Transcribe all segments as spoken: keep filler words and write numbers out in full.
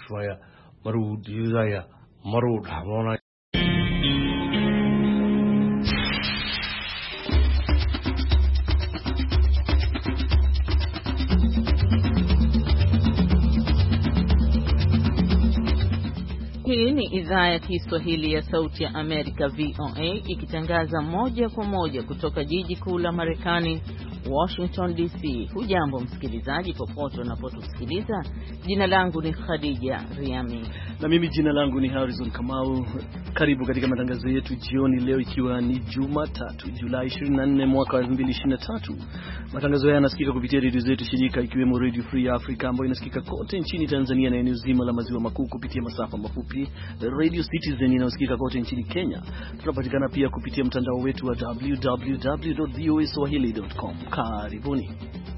Shwaya Maru Dizaya Maru Hamona. Hii ni idhaa ya Kiswahili ya Sauti ya Amerika V O A ikitangaza moja kwa moja kutoka jiji kuu la Marekani, Washington D C. Hujambo msikilizaji popote unapotusikiliza. Jina langu ni Khadija Riami. Na mimi jina langu ni Harrison Kamau. Karibu katika matangazo yetu jioni leo, ikiwa ni Jumatatu Julai ishirini na nne mwaka wa elfu mbili ishirini na tatu. Matangazo haya yanasikika kupitia redio zetu shirika, ikiwemo Radio Free Africa ambayo inasikika kote nchini Tanzania na eneo zima la maziwa makuu kupitia masafa mafupi, Radio Citizen inayosikika kote nchini Kenya. Tunapatikana pia kupitia mtandao wetu wa w w w dot voa swahili dot com. Karibuni.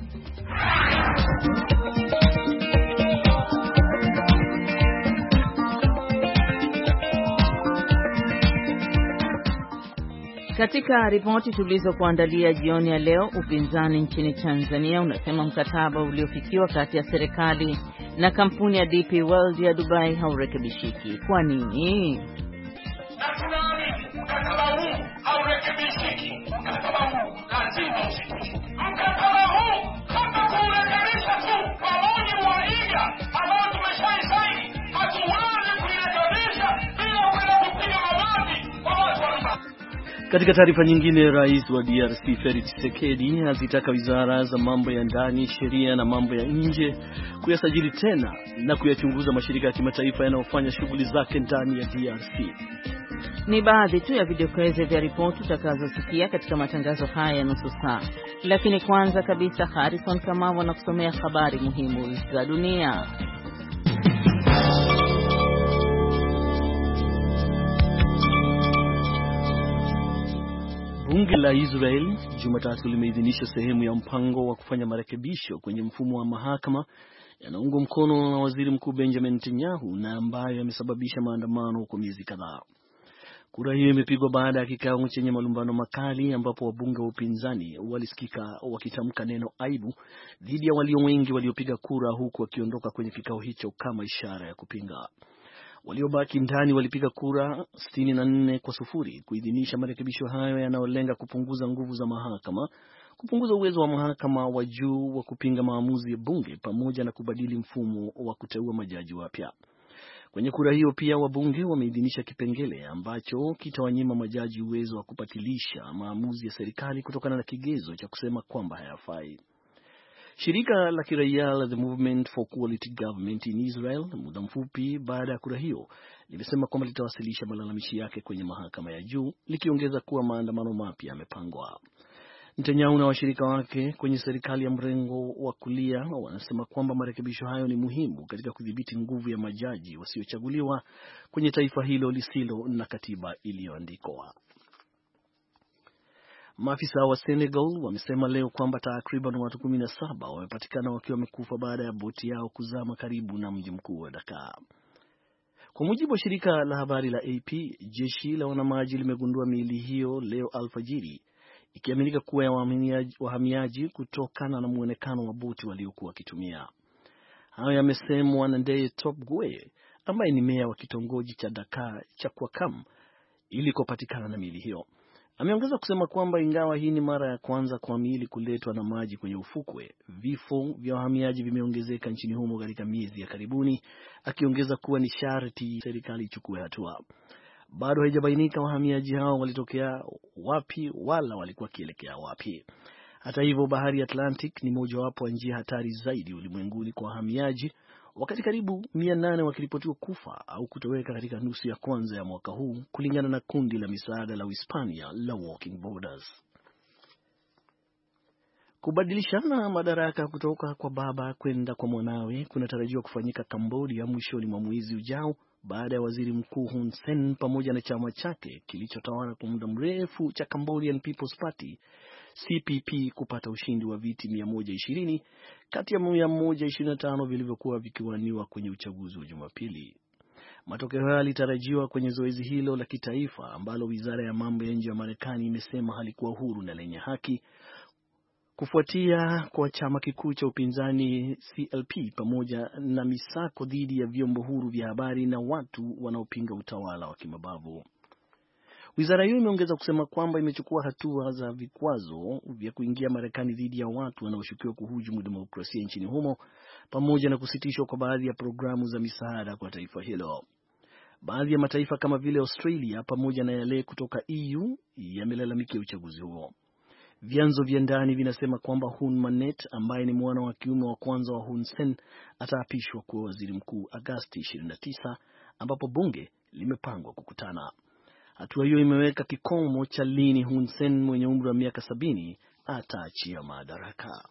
Katika ripoti tulizokuandalia jioni ya leo, upinzani nchini Tanzania unasema mkataba uliofikiwa kati ya serikali na kampuni ya D P World ya Dubai haurekebishiki. Kwa nini? Na tunaamini mkataba huu haurekebishiki. Mkataba huu lazima usikike. Mkataba huu kama kuurekebisha tu kwa mujibu wa iga ambao tumeshaisaini, hatuwezi kuirekebisha bila kwenda kupiga mawazi kwa watu wa. Katika taarifa nyingine, rais wa D R C Felix Tshisekedi azitaka wizara za mambo ya ndani, sheria na mambo ya nje kuyasajili tena na kuyachunguza mashirika ya kimataifa yanayofanya shughuli zake ndani ya D R C. Ni baadhi tu ya vidokezo vya ripoti utakazosikia katika matangazo haya ya nusu saa. Lakini kwanza kabisa, Harrison Kamau anakusomea habari muhimu za dunia. Bunge la Israel Jumatatu limeidhinisha sehemu ya mpango wa kufanya marekebisho kwenye mfumo wa mahakama yanaungwa mkono na Waziri Mkuu Benjamin Netanyahu na ambayo yamesababisha maandamano kwa miezi kadhaa. Kura hiyo imepigwa baada ya kikao chenye malumbano makali ambapo wabunge wa upinzani walisikika wakitamka neno aibu dhidi ya walio wengi waliopiga kura, huku wakiondoka kwenye kikao hicho kama ishara ya kupinga. Waliobaki ndani walipiga kura sitini na nne kwa sufuri kuidhinisha marekebisho hayo yanayolenga kupunguza nguvu za mahakama, kupunguza uwezo wa mahakama wa juu wa kupinga maamuzi ya bunge, pamoja na kubadili mfumo wa kuteua majaji wapya. Kwenye kura hiyo pia wabunge wameidhinisha kipengele ambacho kitawanyima majaji uwezo wa kupatilisha maamuzi ya serikali kutokana na kigezo cha kusema kwamba hayafai. Shirika la kiraia la The Movement for Quality Government in Israel, muda mfupi baada ya kura hiyo, limesema kwamba litawasilisha malalamishi yake kwenye mahakama ya juu, likiongeza kuwa maandamano mapya yamepangwa. Netanyahu na washirika wake kwenye serikali ya mrengo wa kulia wanasema kwamba marekebisho hayo ni muhimu katika kudhibiti nguvu ya majaji wasiochaguliwa kwenye taifa hilo lisilo na katiba iliyoandikwa. Maafisa wa Senegal wamesema leo kwamba takriban watu kumi na saba wamepatikana wakiwa wamekufa baada ya boti yao kuzama karibu na mji mkuu wa Dakar. Kwa mujibu wa shirika la habari la A P, jeshi la wanamaji limegundua miili hiyo leo alfajiri, ikiaminika kuwa ya wahamiaji kutokana na muonekano wa boti waliokuwa wakitumia. Hayo yamesemwa na Ndeye Top Gwe, ambaye ni meya wa kitongoji cha Dakar cha Kwakam, ili kupatikana na miili hiyo. Ameongeza kusema kwamba ingawa hii ni mara ya kwanza kwa miili kuletwa na maji kwenye ufukwe, vifo vya wahamiaji vimeongezeka nchini humo katika miezi ya karibuni, akiongeza kuwa ni sharti serikali ichukue hatua. Bado haijabainika wahamiaji hao walitokea wapi wala walikuwa kielekea wapi. Hata hivyo, bahari ya Atlantic ni mojawapo wa njia hatari zaidi ulimwenguni kwa wahamiaji, wakati karibu mia nane wakiripotiwa kufa au kutoweka katika nusu ya kwanza ya mwaka huu, kulingana na kundi la misaada la Uhispania la Walking Borders. Kubadilishana madaraka kutoka kwa baba kwenda kwa mwanawe kunatarajiwa kufanyika Cambodia mwishoni mwa mwezi ujao, baada ya waziri mkuu Hun Sen pamoja na chama chake kilichotawala kwa muda mrefu cha Cambodian People's Party C P P kupata ushindi wa viti mia moja ishirini kati ya mia moja ishirini na tano vilivyokuwa vikiwaniwa kwenye uchaguzi wa Jumapili. Matokeo hayo yalitarajiwa kwenye zoezi hilo la kitaifa ambalo wizara ya mambo ya nje ya Marekani imesema halikuwa huru na lenye haki, Kufuatia kwa chama kikuu cha upinzani C L P pamoja na misako dhidi ya vyombo huru vya habari na watu wanaopinga utawala wa kimabavu. Wizara hiyo imeongeza kusema kwamba imechukua hatua za vikwazo vya kuingia Marekani dhidi ya watu wanaoshukiwa kuhujumu demokrasia nchini humo pamoja na kusitishwa kwa baadhi ya programu za misaada kwa taifa hilo. Baadhi ya mataifa kama vile Australia pamoja na yale kutoka E U yamelalamikia uchaguzi huo. Vyanzo vya ndani vinasema kwamba Hun Manet ambaye ni mwana wa kiume wa kwanza wa Hun Sen ataapishwa kuwa waziri mkuu Agosti ishirini na tisa ambapo bunge limepangwa kukutana. Hatua hiyo imeweka kikomo cha lini Hun Sen mwenye umri wa miaka sabini ataachia madaraka.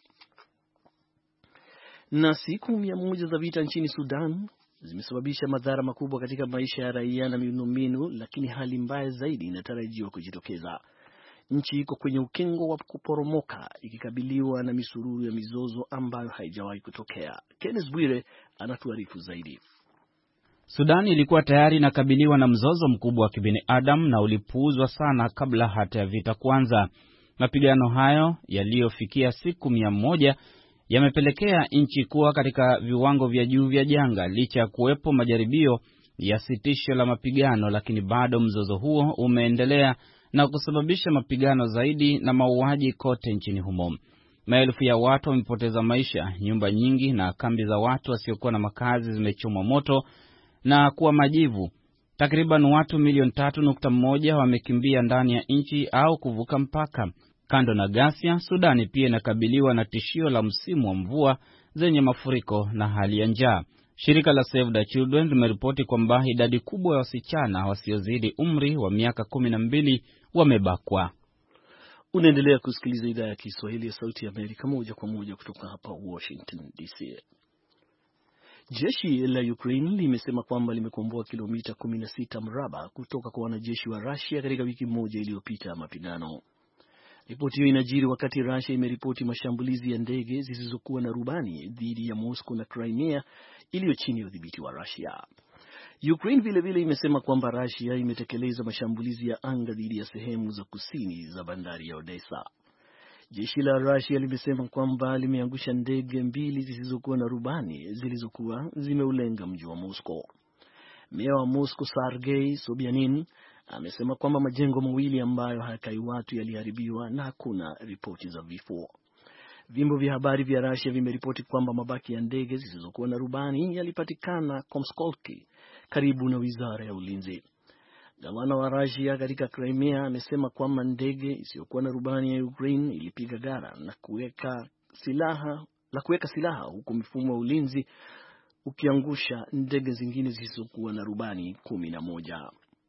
Na siku mia moja za vita nchini Sudan zimesababisha madhara makubwa katika maisha ya raia na miundombinu, lakini hali mbaya zaidi inatarajiwa kujitokeza. Nchi iko kwenye ukingo wa kuporomoka ikikabiliwa na misururu ya mizozo ambayo haijawahi kutokea. Kenneth Bwire anatuarifu zaidi. Sudan ilikuwa tayari inakabiliwa na mzozo mkubwa wa kibinadamu na ulipuuzwa sana kabla hata ya vita kuanza. Mapigano hayo yaliyofikia siku mia moja yamepelekea nchi kuwa katika viwango vya juu vya janga licha ya kuwepo majaribio ya sitisho la mapigano, lakini bado mzozo huo umeendelea na kusababisha mapigano zaidi na mauaji kote nchini humo. Maelfu ya watu wamepoteza maisha, nyumba nyingi na kambi za watu wasiokuwa na makazi zimechomwa moto na kuwa majivu. Takriban watu milioni tatu nukta moja wamekimbia ndani ya nchi au kuvuka mpaka. Kando na ghasia, Sudani pia inakabiliwa na tishio la msimu wa mvua zenye mafuriko na hali ya njaa. Shirika la Save the Children limeripoti kwamba idadi kubwa ya wasichana wasiozidi umri wa miaka kumi na mbili wamebakwa. Unaendelea kusikiliza idhaa ya Kiswahili ya Sauti ya Amerika moja kwa moja kutoka hapa Washington D C. Jeshi la Ukraine limesema kwamba limekomboa kilomita kumi na sita mraba kutoka kwa wanajeshi wa Russia katika wiki moja iliyopita mapigano. Ripoti hiyo inajiri wakati Russia imeripoti mashambulizi ya ndege zisizokuwa na rubani dhidi ya Moscow na Crimea iliyo chini ya udhibiti wa Russia. Ukraine vile vile imesema kwamba Russia imetekeleza mashambulizi ya anga dhidi ya sehemu za kusini za bandari ya Odessa. Jeshi la Russia limesema kwamba limeangusha ndege mbili zisizokuwa na rubani zilizokuwa zimeulenga mji wa Moscow. Meya wa Moscow Sergei Sobyanin amesema kwamba majengo mawili ambayo hayakai watu yaliharibiwa na hakuna ripoti za vifo. Vyombo vya habari vya Russia vimeripoti kwamba mabaki ya ndege zisizokuwa na rubani yalipatikana Komskolki karibu na Wizara ya Ulinzi. Gavana wa Russia katika Crimea amesema kwamba ndege isiyokuwa na rubani ya Ukraine ilipiga gara na kuweka silaha la kuweka silaha huku mifumo ya ulinzi ukiangusha ndege zingine zisizokuwa na rubani kumi na moja.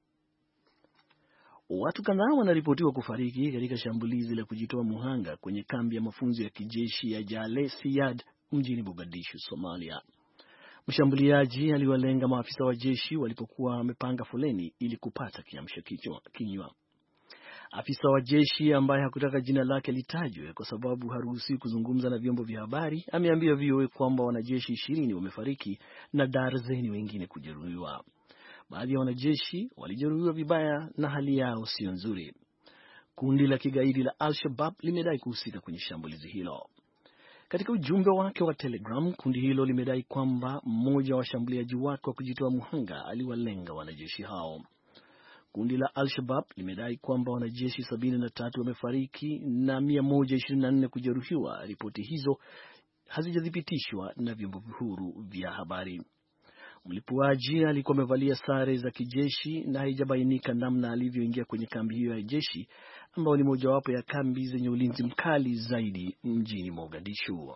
Watu kadhaa wanaripotiwa kufariki katika shambulizi la kujitoa muhanga kwenye kambi ya mafunzo ya kijeshi ya Jale Siyad mjini Mogadishu, Somalia. Mshambuliaji aliwalenga maafisa wa jeshi walipokuwa wamepanga foleni ili kupata kiamsha kinywa. Afisa wa jeshi ambaye hakutaka jina lake litajwe kwa sababu haruhusiwi kuzungumza na vyombo vya habari ameambia V O A kwamba wanajeshi ishirini wamefariki na darzeni wengine kujeruhiwa. Baadhi ya wanajeshi walijeruhiwa vibaya na hali yao sio nzuri. Kundi la kigaidi la Al-Shabaab limedai kuhusika kwenye shambulizi hilo. Katika ujumbe wake wa Telegram, kundi hilo limedai kwamba mmoja wa washambuliaji wake wa kujitoa muhanga aliwalenga wanajeshi hao. Kundi la Al-Shabaab limedai kwamba wanajeshi sabini na tatu wamefariki na mia moja ishirini na nne kujeruhiwa. Ripoti hizo hazijathibitishwa na vyombo huru vya habari. Mlipuaji alikuwa amevalia sare za kijeshi na haijabainika namna alivyoingia kwenye kambi hiyo ya jeshi ambayo ni mojawapo ya kambi zenye ulinzi mkali zaidi mjini Mogadishu.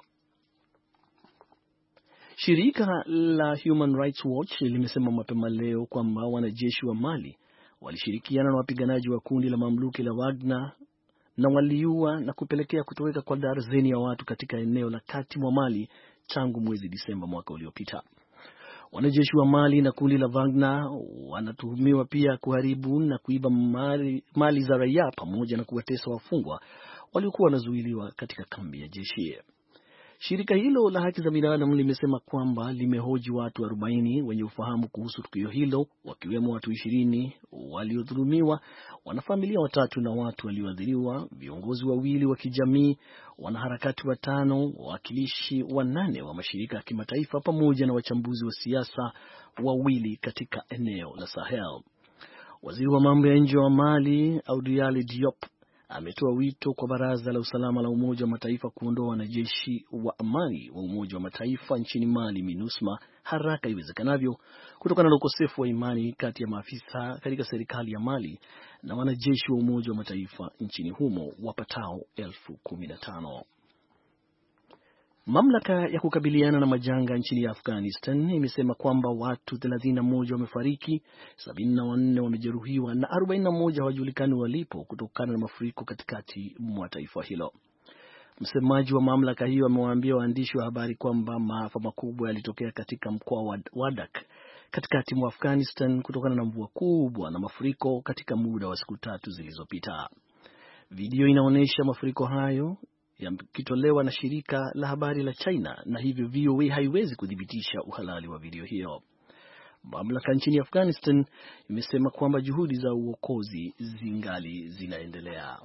Shirika la Human Rights Watch limesema mapema leo kwamba wanajeshi wa Mali walishirikiana na wapiganaji wa kundi la mamluki la Wagner na waliua na kupelekea kutoweka kwa darzeni ya watu katika eneo la kati mwa Mali tangu mwezi Disemba mwaka uliopita. Wanajeshi wa Mali na kundi la Wagner wanatuhumiwa pia kuharibu na kuiba mali, mali za raia pamoja na kuwatesa wafungwa waliokuwa wanazuiliwa katika kambi ya jeshi. Shirika hilo la haki za binadamu limesema kwamba limehoji watu arobaini wenye ufahamu kuhusu tukio hilo, wakiwemo watu ishirini waliodhulumiwa, wanafamilia watatu na watu walioathiriwa, viongozi wawili wa kijamii, wanaharakati watano, wawakilishi wanane wa mashirika ya kimataifa pamoja na wachambuzi wa siasa wawili katika eneo la Sahel. Waziri wa mambo ya nje wa Mali, Abdoulaye Diop, ametoa wito kwa Baraza la Usalama la Umoja wa Mataifa kuondoa wanajeshi wa amani wa Umoja wa Mataifa nchini Mali, MINUSMA, haraka iwezekanavyo kutokana na ukosefu wa imani kati ya maafisa katika serikali ya Mali na wanajeshi wa Umoja wa Mataifa nchini humo wapatao elfu kumi na tano. Mamlaka ya kukabiliana na majanga nchini Afghanistan imesema kwamba watu thelathini na moja wamefariki, sabini na wanne wamejeruhiwa na arobaini na moja hawajulikani walipo kutokana na mafuriko katikati mwa taifa hilo. Msemaji wa mamlaka hiyo amewaambia waandishi wa habari kwamba maafa makubwa yalitokea katika mkoa wa Wardak katikati mwa Afghanistan kutokana na mvua kubwa na mafuriko katika muda wa siku tatu zilizopita. Video inaonyesha mafuriko hayo yakitolewa na shirika la habari la China na hivyo V O A haiwezi kudhibitisha uhalali wa video hiyo. Mamlaka nchini Afghanistan imesema kwamba juhudi za uokozi zingali zinaendelea.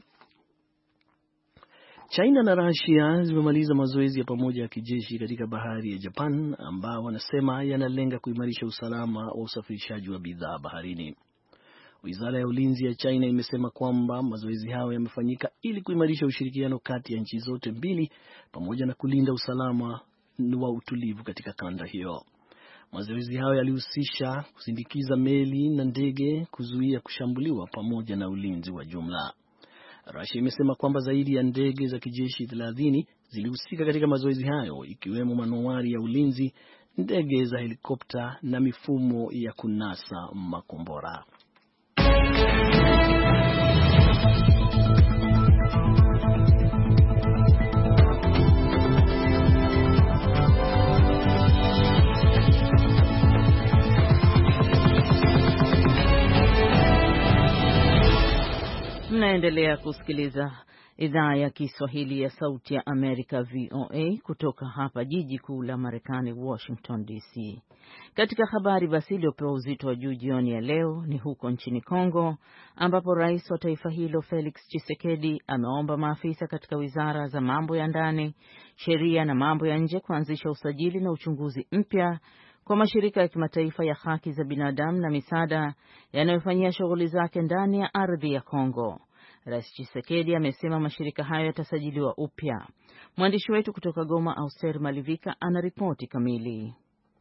China na Russia zimemaliza mazoezi ya pamoja ya kijeshi katika bahari ya Japan ambao wanasema yanalenga kuimarisha usalama wa usafirishaji wa bidhaa baharini. Wizara ya Ulinzi ya China imesema kwamba mazoezi hayo yamefanyika ili kuimarisha ushirikiano kati ya nchi zote mbili pamoja na kulinda usalama wa utulivu katika kanda hiyo. Mazoezi hayo yalihusisha kusindikiza meli na ndege, kuzuia kushambuliwa pamoja na ulinzi wa jumla. Russia imesema kwamba zaidi ya ndege za kijeshi thelathini zilihusika katika mazoezi hayo, ikiwemo manowari ya ulinzi, ndege za helikopta na mifumo ya kunasa makombora. Mnaendelea kusikiliza idhaa ya Kiswahili ya Sauti ya Amerika V O A kutoka hapa jiji kuu la Marekani, Washington D C. Katika habari basi iliyopewa uzito wa juu jioni ya leo ni huko nchini Kongo, ambapo rais wa taifa hilo Felix Tshisekedi ameomba maafisa katika wizara za mambo ya ndani, sheria na mambo ya nje kuanzisha usajili na uchunguzi mpya kwa mashirika ya kimataifa ya haki za binadamu na misaada yanayofanyia shughuli zake ndani ya ardhi ya Kongo. Rais Tshisekedi amesema mashirika hayo yatasajiliwa upya. Mwandishi wetu kutoka Goma, Auster Malivika, anaripoti kamili.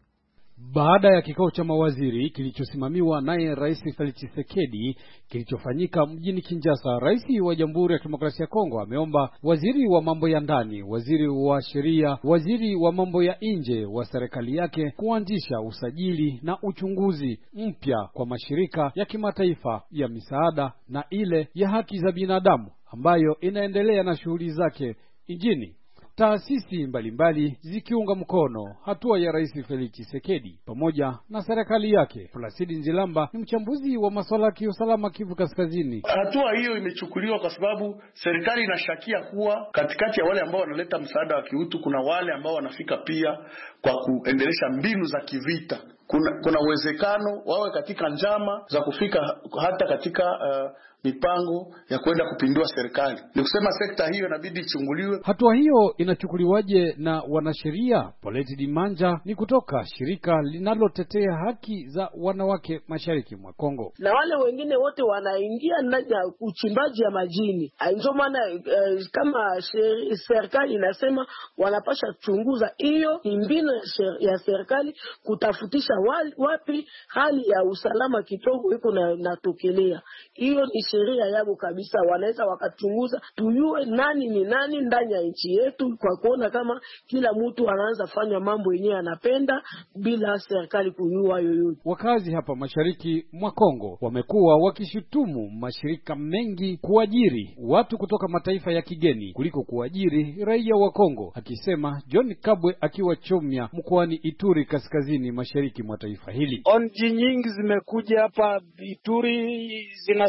Baada ya kikao cha mawaziri kilichosimamiwa naye Rais Felix Tshisekedi kilichofanyika mjini Kinshasa, Rais wa Jamhuri ya Kidemokrasia ya Kongo ameomba waziri wa mambo ya ndani, waziri wa sheria, waziri wa mambo ya nje wa serikali yake kuanzisha usajili na uchunguzi mpya kwa mashirika ya kimataifa ya misaada na ile ya haki za binadamu ambayo inaendelea na shughuli zake nchini. Taasisi mbalimbali zikiunga mkono hatua ya Rais Felix Tshisekedi pamoja na serikali yake. Placide Nzilamba ni mchambuzi wa masuala ya kiusalama Kivu Kaskazini. Hatua hiyo imechukuliwa kwa sababu serikali inashakia kuwa katikati ya wale ambao wanaleta msaada wa kiutu kuna wale ambao wanafika pia kwa kuendelesha mbinu za kivita. Kuna kuna uwezekano wawe katika njama za kufika hata katika uh, mipango ya kwenda kupindua serikali. Ni kusema sekta hiyo inabidi ichunguliwe. Hatua hiyo inachukuliwaje na wanasheria? Poleti Dimanja ni kutoka shirika linalotetea haki za wanawake mashariki mwa Kongo. Na wale wengine wote wanaingia ndani ya uchimbaji ya majini. Ndio maana eh, kama serikali inasema wanapasha kuchunguza hiyo mbinu ya serikali kutafutisha wapi hali ya usalama kidogo iko na natokelea. Hiyo ni sheria yao kabisa, wanaweza wakachunguza tuyue nani ni nani ndani ya nchi yetu, kwa kuona kama kila mtu anaanza fanya mambo yenyewe anapenda bila serikali kujua yoyote. Wakazi hapa mashariki mwa Kongo wamekuwa wakishutumu mashirika mengi kuajiri watu kutoka mataifa ya kigeni kuliko kuajiri raia wa Kongo, akisema John Kabwe akiwa Chomya mkoani Ituri kaskazini mashariki mwa taifa hili. Onji nyingi zimekuja hapa Ituri zinasajili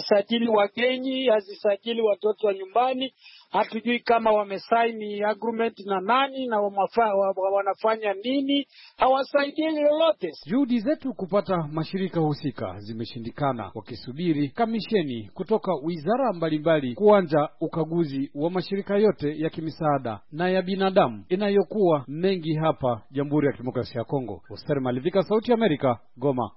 wageni, hazisajili watoto wa nyumbani. Hatujui kama wamesaini agreement na nani na wamafa, wanafanya nini, hawasaidii lolote. Juhudi zetu kupata mashirika husika zimeshindikana, wakisubiri kamisheni kutoka wizara mbalimbali kuanza ukaguzi wa mashirika yote ya kimisaada na ya binadamu inayokuwa mengi hapa Jamhuri ya Kidemokrasia ya Kongo. Oster Malivika, Sauti ya Amerika, Goma.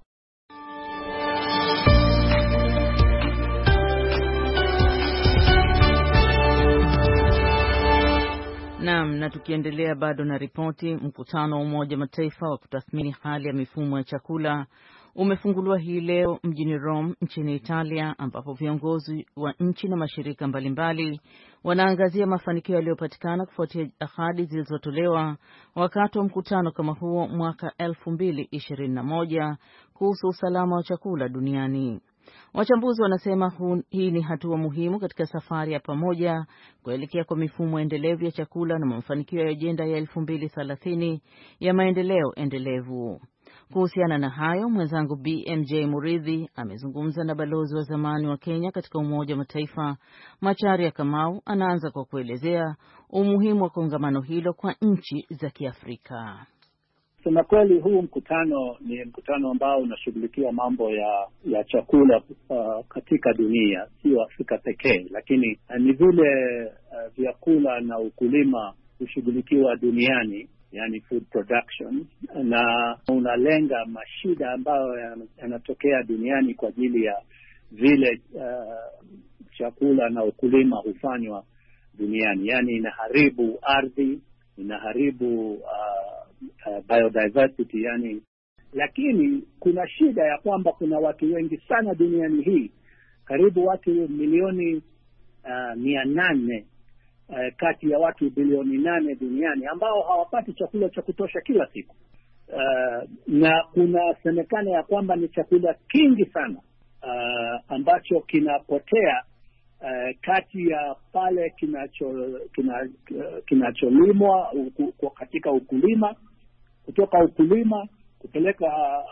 Naam, na tukiendelea bado na ripoti, mkutano wa Umoja Mataifa wa kutathmini hali ya mifumo ya chakula umefunguliwa hii leo mjini Rome nchini Italia, ambapo viongozi wa nchi na mashirika mbalimbali wanaangazia mafanikio yaliyopatikana kufuatia ahadi zilizotolewa wakati wa mkutano kama huo mwaka elfu mbili ishirini na moja kuhusu usalama wa chakula duniani. Wachambuzi wanasema hu, hii ni hatua muhimu katika safari ya pamoja kuelekea kwa mifumo endelevu ya chakula na mafanikio ya ajenda ya elfu mbili thelathini ya maendeleo endelevu. Kuhusiana na hayo, mwenzangu B M J Muridhi amezungumza na balozi wa zamani wa Kenya katika Umoja wa Mataifa, Macharia Kamau. Anaanza kwa kuelezea umuhimu wa kongamano hilo kwa nchi za Kiafrika. Sema kweli, huu mkutano ni mkutano ambao unashughulikia mambo ya ya chakula uh, katika dunia, sio Afrika pekee, lakini uh, ni vile uh, vyakula na ukulima kushughulikiwa duniani, yani food production, na unalenga mashida ambayo yanatokea duniani kwa ajili ya vile uh, chakula na ukulima hufanywa duniani. Yani inaharibu ardhi, inaharibu uh, uh, biodiversity yani. Lakini kuna shida ya kwamba kuna watu wengi sana duniani hii, karibu watu milioni uh, mia nane Uh, kati ya watu bilioni nane duniani ambao hawapati chakula cha kutosha kila siku. Uh, na kuna semekana ya kwamba ni chakula kingi sana uh, ambacho kinapotea uh, kati ya pale kinacho kina, uh, kinacholimwa uku, katika ukulima, kutoka ukulima kupeleka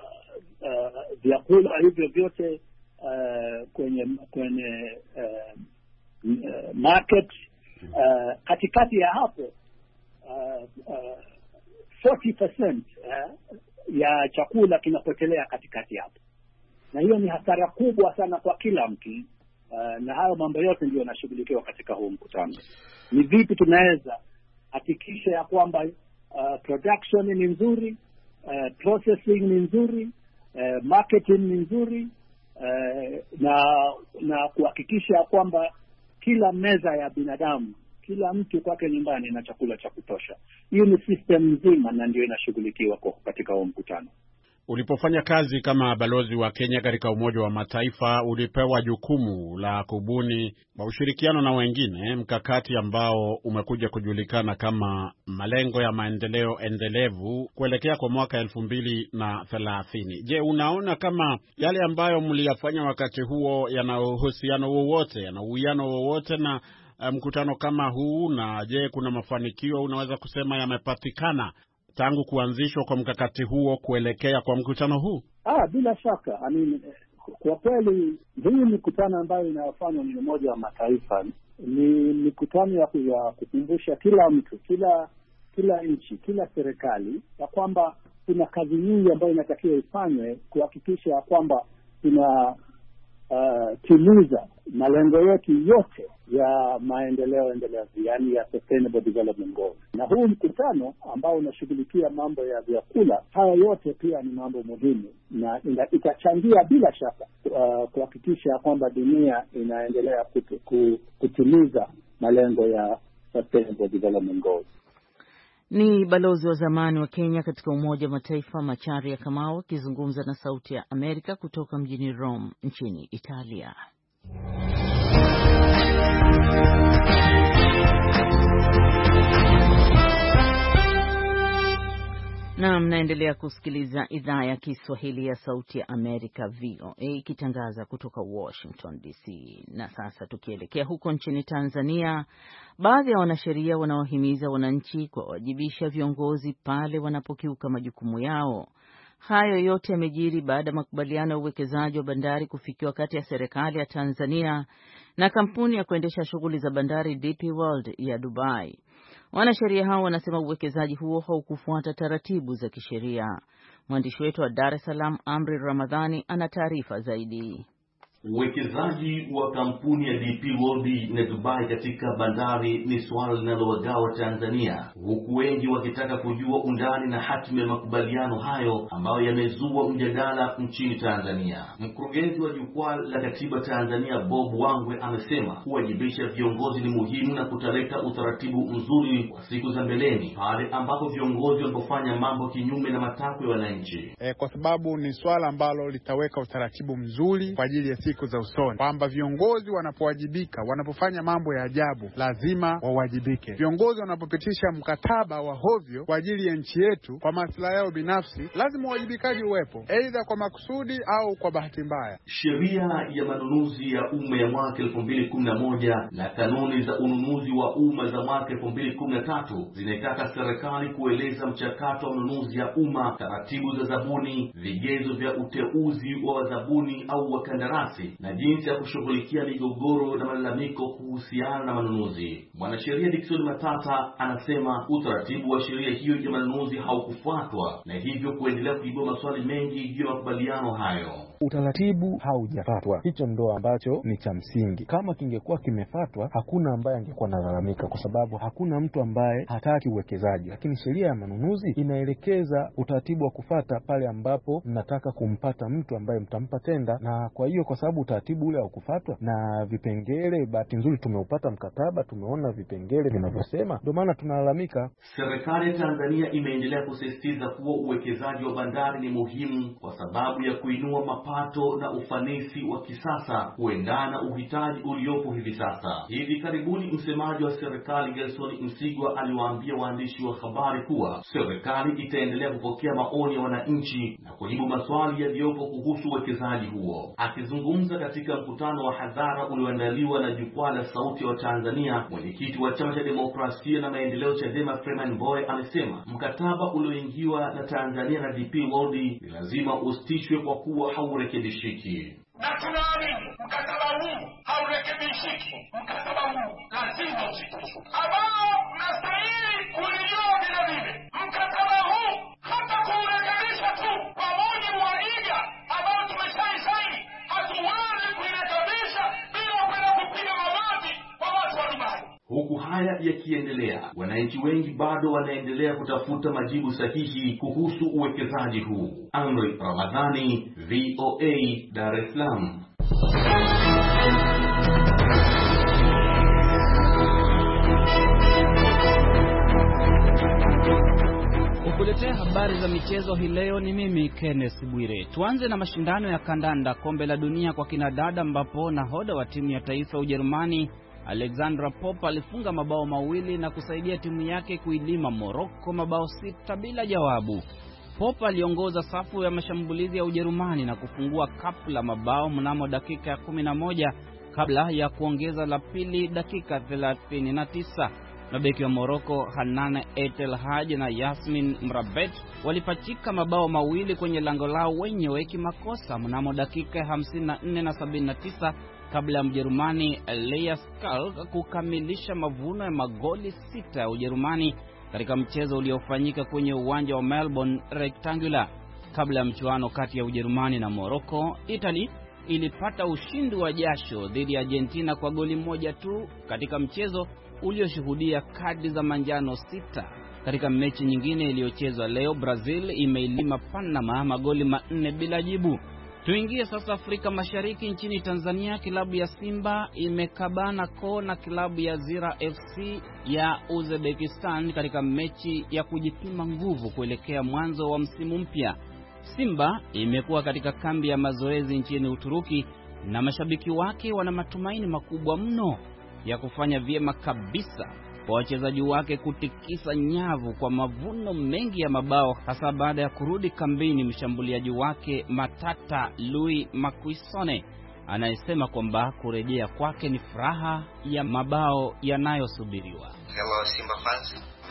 uh, vyakula hivyo vyote uh, kwenye kwenye uh, uh, market. Uh, katikati ya hapo uh, uh, arobaini percent uh, ya chakula kinapotelea katikati hapo, na hiyo ni hasara kubwa sana kwa kila mtu. Uh, na hayo mambo yote ndio yanashughulikiwa katika huu mkutano. Ni vipi tunaweza hakikisha ya kwamba uh, production ni nzuri, uh, processing ni nzuri, uh, marketing ni nzuri, uh, na na kuhakikisha ya kwamba kila meza ya binadamu, kila mtu kwake nyumbani na chakula cha kutosha. Hiyo ni system nzima na ndio inashughulikiwa katika huo mkutano. Ulipofanya kazi kama balozi wa Kenya katika Umoja wa Mataifa, ulipewa jukumu la kubuni kwa ushirikiano na wengine mkakati ambao umekuja kujulikana kama malengo ya maendeleo endelevu kuelekea kwa mwaka elfu mbili na thelathini. Je, unaona kama yale ambayo mliyafanya wakati huo yana uhusiano wowote, yana uwiano wowote na mkutano kama huu? Na je, kuna mafanikio unaweza kusema yamepatikana tangu kuanzishwa kwa mkakati huo kuelekea kwa mkutano huu? Ah, bila shaka. I mean, kwa kweli hii mikutano ambayo inayofanywa ni Umoja wa Mataifa ni mikutano ya kukumbusha kila mtu, kila kila nchi, kila serikali ya kwamba kuna kazi nyingi ambayo inatakiwa ifanywe kuhakikisha ya kwamba tuna uh, timiza malengo yetu yote ya maendeleo endelevu, yani ya Sustainable Development Goals. Na huu mkutano ambao unashughulikia mambo ya vyakula, haya yote pia ni mambo muhimu na itachangia bila shaka uh, kuhakikisha kwamba dunia inaendelea kutu, kutimiza malengo ya Sustainable Development Goals. Ni balozi wa zamani wa Kenya katika Umoja wa Mataifa, Macharia Kamau, akizungumza na Sauti ya Amerika kutoka mjini Rome nchini Italia. Na mnaendelea kusikiliza idhaa ya Kiswahili ya Sauti ya Amerika V O A ikitangaza kutoka Washington D C. Na sasa tukielekea huko nchini Tanzania, baadhi ya wanasheria wanaohimiza wananchi kuwawajibisha viongozi pale wanapokiuka majukumu yao. Hayo yote yamejiri baada ya makubaliano ya uwekezaji wa bandari kufikiwa kati ya serikali ya Tanzania na kampuni ya kuendesha shughuli za bandari D P World ya Dubai. Wanasheria hao wanasema uwekezaji huo haukufuata taratibu za kisheria. Mwandishi wetu wa Dar es Salaam Amri Ramadhani ana taarifa zaidi. Uwekezaji wa kampuni ya D P World na Dubai katika bandari ni swala linalowagawa Tanzania, huku wengi wakitaka kujua undani na hatima ya makubaliano hayo ambayo yamezua mjadala nchini Tanzania. Mkurugenzi wa Jukwaa la Katiba Tanzania Bob Wangwe amesema kuwajibisha viongozi ni muhimu na kutaleta utaratibu mzuri kwa siku za mbeleni pale ambapo viongozi wanapofanya mambo kinyume na matakwa ya wananchi. E, kwa sababu ni swala ambalo litaweka utaratibu mzuri kwa ajili ya siku za usoni, kwamba viongozi wanapowajibika, wanapofanya mambo ya ajabu lazima wawajibike. Viongozi wanapopitisha mkataba wa hovyo kwa ajili ya nchi yetu kwa maslahi yao binafsi, lazima wajibikaji uwepo, aidha kwa makusudi au kwa bahati mbaya. Sheria ya manunuzi ya umma ya mwaka elfu mbili kumi na moja na kanuni za ununuzi wa umma za mwaka elfu mbili kumi na tatu zinaitaka serikali kueleza mchakato wa ununuzi ya umma, taratibu za zabuni, vigezo vya uteuzi wa wazabuni au wakandarasi na jinsi ya kushughulikia migogoro na malalamiko kuhusiana na manunuzi. Mwanasheria Dickson Matata anasema utaratibu wa sheria hiyo ya manunuzi haukufuatwa na hivyo kuendelea kuibua maswali mengi juu ya makubaliano hayo. Utaratibu haujafuatwa. Hicho ndo ambacho ni cha msingi. Kama kingekuwa kimefuatwa, hakuna ambaye angekuwa nalalamika, kwa sababu hakuna mtu ambaye hataki uwekezaji. Lakini sheria ya manunuzi inaelekeza utaratibu wa kufuata pale ambapo mnataka kumpata mtu ambaye mtampa tenda, na kwa hiyo kwa sababu utaratibu ule haukufuatwa na vipengele, bahati nzuri tumeupata mkataba, tumeona vipengele vinavyosema, ndio maana tunalalamika. Serikali ya Tanzania imeendelea kusisitiza kuwa uwekezaji wa bandari ni muhimu kwa sababu ya kuinua mapato na ufanisi wa kisasa kuendana na uhitaji uliopo hivi sasa. Hivi karibuni msemaji wa serikali Gerson Msigwa aliwaambia waandishi wa habari kuwa serikali itaendelea kupokea maoni ya wananchi na kujibu maswali yaliyopo kuhusu uwekezaji huo. Akizungumza katika mkutano wa hadhara ulioandaliwa na Jukwaa la Sauti wa Tanzania, mwenyekiti wa Chama cha Demokrasia na Maendeleo Chadema Freeman Mbowe amesema mkataba ulioingiwa na Tanzania na D P World ni lazima usitishwe kwa kuwa haurekebishiki. Na tunaamini mkataba huu haurekebishiki. Mkataba huu lazima usitishwe. Ambao mnastahili kulijua vile vile, mkataba huu hata kuurekebisha tu kwa mujibu wa iga ambao tumeshaisaini, hatuwezi kuirekebisha bila kwenda kupiga mawazi kwa watu wa Dubai. Huku haya yakiendelea, wananchi wengi bado wanaendelea kutafuta majibu sahihi kuhusu uwekezaji huu. Amri Ramadhani, V O A, Dar es Salaam. Kukuletea habari za michezo hii leo ni mimi Kenneth Bwire. Tuanze na mashindano ya kandanda kombe la dunia kwa kinadada, ambapo nahodha wa timu ya taifa ya Ujerumani Alexandra Popp alifunga mabao mawili na kusaidia timu yake kuilima Morocco mabao sita bila jawabu. Popp aliongoza safu ya mashambulizi ya Ujerumani na kufungua kapu la mabao mnamo dakika ya kumi na moja kabla ya kuongeza la pili dakika thelathini na tisa. Mabeki wa Morocco Hanan Etel Haj na Yasmin Mrabet walipachika mabao mawili kwenye lango lao wenyewe kimakosa mnamo dakika hamsini na nne na sabini na tisa kabla ya Mjerumani Leia Skalk kukamilisha mavuno ya magoli sita ya Ujerumani katika mchezo uliofanyika kwenye uwanja wa Melbourne Rectangular. Kabla ya mchuano kati ya Ujerumani na Morocco, Italy ilipata ushindi wa jasho dhidi ya Argentina kwa goli moja tu katika mchezo ulioshuhudia kadi za manjano sita. Katika mechi nyingine iliyochezwa leo, Brazil imeilima Panama magoli manne bila jibu. Tuingie sasa Afrika Mashariki, nchini Tanzania. Kilabu ya Simba imekabana koo na kilabu ya Zira F C ya Uzbekistan katika mechi ya kujipima nguvu kuelekea mwanzo wa msimu mpya. Simba imekuwa katika kambi ya mazoezi nchini Uturuki na mashabiki wake wana matumaini makubwa mno ya kufanya vyema kabisa kwa wachezaji wake kutikisa nyavu kwa mavuno mengi ya mabao, hasa baada ya kurudi kambini mshambuliaji wake matata Louis Makwisone anayesema kwamba kurejea kwake ni furaha ya mabao yanayosubiriwa. Hello Simba fans,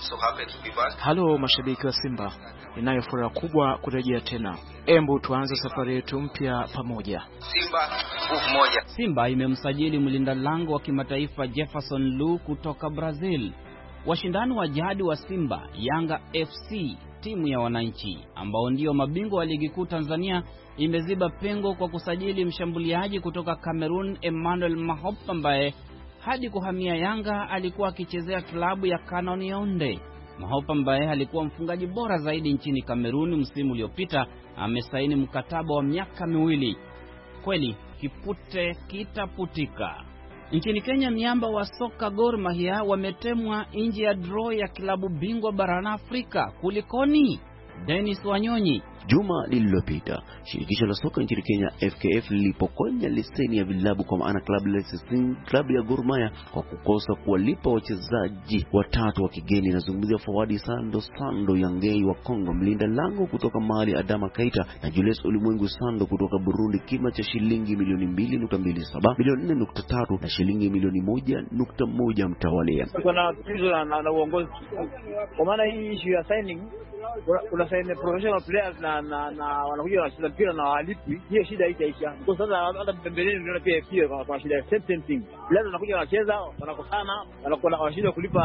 so happy to be back. Halo mashabiki wa Simba, ninayo furaha kubwa kurejea tena. Embu tuanze safari yetu mpya pamoja. Simba nguvu moja. Simba imemsajili mlinda lango wa kimataifa Jefferson Lu kutoka Brazil. Washindani wa jadi wa Simba, Yanga F C, timu ya wananchi ambao ndio mabingwa wa ligi kuu Tanzania, imeziba pengo kwa kusajili mshambuliaji kutoka Cameroon Emmanuel Mahop ambaye hadi kuhamia Yanga alikuwa akichezea klabu ya Canon Yaounde. Mahop ambaye alikuwa mfungaji bora zaidi nchini Cameroon msimu uliopita amesaini mkataba wa miaka miwili. Kweli kipute kitaputika. Nchini Kenya, miamba wa soka Gor Mahia wametemwa nje ya draw ya klabu bingwa barani Afrika. Kulikoni? Dennis Wanyonyi. Juma lililopita, shirikisho la soka nchini Kenya F K F lilipokonya leseni ya vilabu kwa maana club licensing klabu ya Gor Mahia kwa kukosa kuwalipa wachezaji watatu wa kigeni. Nazungumzia forward Sando Sando Yangei wa Kongo, mlinda lango kutoka Mali Adama Keita na Julius Ulimwengu Sando kutoka Burundi, kima cha shilingi milioni mbili nukta mbili saba, milioni nne nukta tatu na shilingi milioni moja nukta moja mtawalia. Kuna tatizo na, na uongozi. Kwa maana hii issue ya signing, kuna sign professional players na na, na wanakuja wanacheza mpira na walipi, hiyo shida haitaisha. Kwa sasa hata pembeni ndio pia pia kwa, kwa shida same thing. Players wanakuja wanacheza, wanakosana, wanakuwa wanashindwa kulipa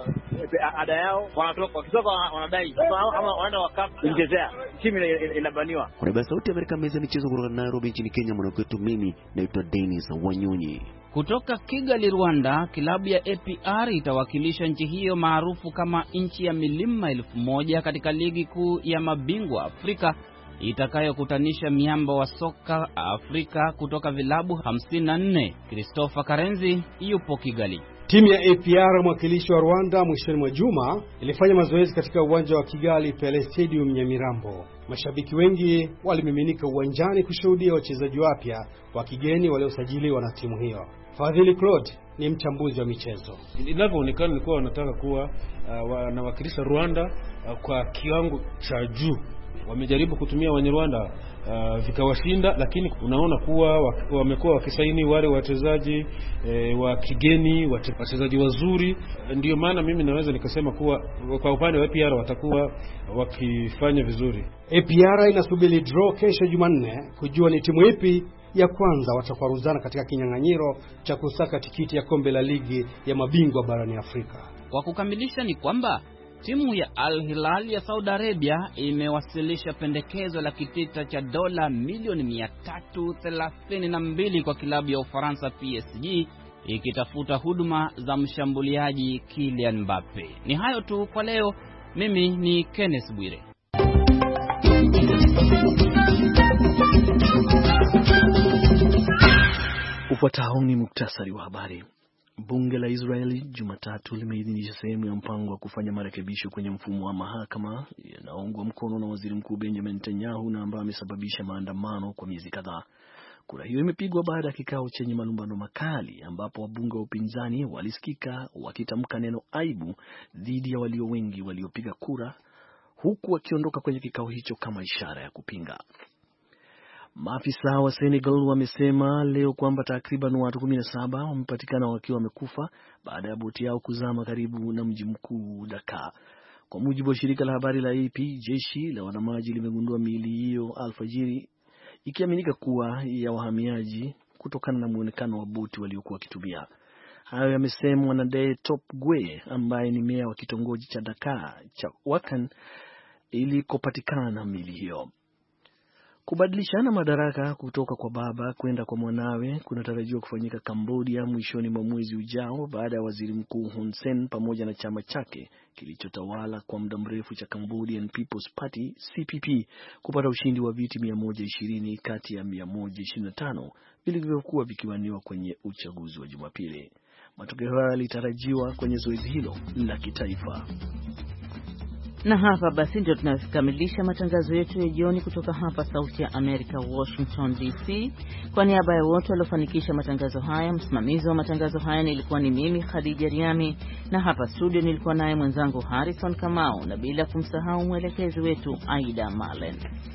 ada yao, wanatoka wakitoka wanadai. Sasa ama wanaenda wakati kuchezea, timu inabaniwa. Kwa sababu sauti Amerika meza michezo kutoka Nairobi nchini Kenya, mwanakwetu mimi naitwa Dennis Wanyonyi. Kutoka Kigali, Rwanda, kilabu ya A P R itawakilisha nchi hiyo maarufu kama nchi ya milima elfu moja katika ligi kuu ya mabingwa Afrika itakayokutanisha miamba wa soka Afrika kutoka vilabu hamsini na nne. Christopher Karenzi yupo Kigali. Timu ya A P R mwakilishi wa Rwanda mwishoni mwa juma ilifanya mazoezi katika uwanja wa Kigali Pele Stadium Nyamirambo. Mashabiki wengi walimiminika uwanjani kushuhudia wachezaji wapya wa kigeni waliosajiliwa na timu hiyo. Fadhili Claude ni mchambuzi wa michezo. Inavyoonekana ni kuwa wanataka kuwa uh, wanawakilisha Rwanda uh, kwa kiwango cha juu. Wamejaribu kutumia Wanyarwanda uh, vikawashinda, lakini unaona kuwa wamekuwa wakisaini wale wachezaji e, wa kigeni, wachezaji wazuri. Ndio maana mimi naweza nikasema kuwa kwa upande wa A P R watakuwa wakifanya vizuri. A P R inasubiri draw kesho Jumanne kujua ni timu ipi ya kwanza watakwaruzana katika kinyang'anyiro cha kusaka tikiti ya kombe la ligi ya mabingwa barani Afrika. Kwa kukamilisha ni kwamba timu ya Al Hilal ya Saudi Arabia imewasilisha pendekezo la kitita cha dola milioni mia tatu thelathini na mbili kwa kilabu ya Ufaransa P S G ikitafuta huduma za mshambuliaji Kylian Mbappe. Ni hayo tu kwa leo. Mimi ni Kenneth Bwire. Ufuatao ni muktasari wa habari. Bunge la Israeli Jumatatu limeidhinisha sehemu ya mpango wa kufanya marekebisho kwenye mfumo wa mahakama yanayoungwa mkono na Waziri Mkuu Benjamin Netanyahu na ambayo amesababisha maandamano kwa miezi kadhaa. Kura hiyo imepigwa baada ya kikao chenye malumbano makali ambapo wabunge wa upinzani walisikika wakitamka neno aibu dhidi ya walio wengi waliopiga kura, huku wakiondoka kwenye kikao hicho kama ishara ya kupinga. Maafisa wa Senegal wamesema leo kwamba takriban watu kumi na saba wamepatikana wakiwa wamekufa baada ya boti yao kuzama karibu na mji mkuu Dakar. Kwa mujibu wa shirika la habari la A P, jeshi la wanamaji limegundua miili hiyo alfajiri, ikiaminika kuwa ya wahamiaji kutokana na muonekano wa boti waliokuwa wakitumia. Hayo yamesemwa na De Top Gwe ambaye ni meya wa kitongoji cha Dakar cha Wakan ilikopatikana miili hiyo. Kubadilishana madaraka kutoka kwa baba kwenda kwa mwanawe kunatarajiwa kufanyika Cambodia mwishoni mwa mwezi ujao baada ya waziri mkuu Hun Sen pamoja na chama chake kilichotawala kwa muda mrefu cha Cambodian People's Party C P P kupata ushindi wa viti mia moja ishirini kati ya mia moja ishirini na tano vilivyokuwa vikiwaniwa kwenye uchaguzi wa Jumapili. Matokeo hayo yalitarajiwa kwenye zoezi hilo la kitaifa. Na hapa basi ndio tunakamilisha matangazo yetu ya jioni kutoka hapa Sauti ya Amerika, Washington D C. Kwa niaba ya wote waliofanikisha matangazo haya, msimamizi wa matangazo haya nilikuwa ni mimi Khadija Riami, na hapa studio nilikuwa naye mwenzangu Harrison Kamau, na bila kumsahau mwelekezi wetu Aida Malen.